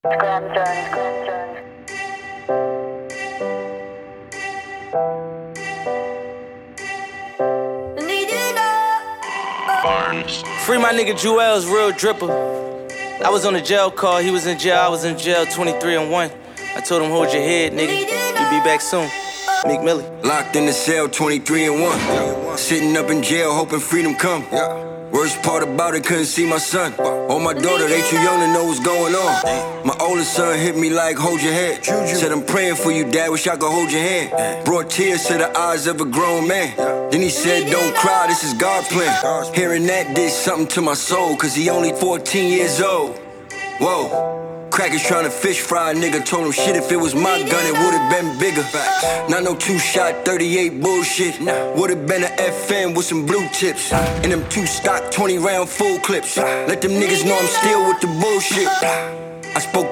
Free my nigga Jewels, real dripper. I was on a jail call, he was in jail, I was in jail, 23-1. I told him, hold your head, nigga, you be back soon. Meek Millie. Locked in the cell, 23-1. Sitting up in jail, hoping freedom come. Worst part about it, couldn't see my son. Or my daughter, they too young to know what's going on. My oldest son hit me like, hold your head. Said, I'm praying for you, Dad, wish I could hold your hand. Brought tears to the eyes of a grown man. Then he said, don't cry, this is God's plan. Hearing that did something to my soul, cause he only 14 years old. Whoa. Crackers tryna fish fry a nigga. Told him shit, if it was my gun, it would've been bigger. Not no 2-shot, 38 bullshit. Would've been an FN with some blue tips. And them 2-stock, 20-round full clips. Let them niggas know I'm still with the bullshit. I spoke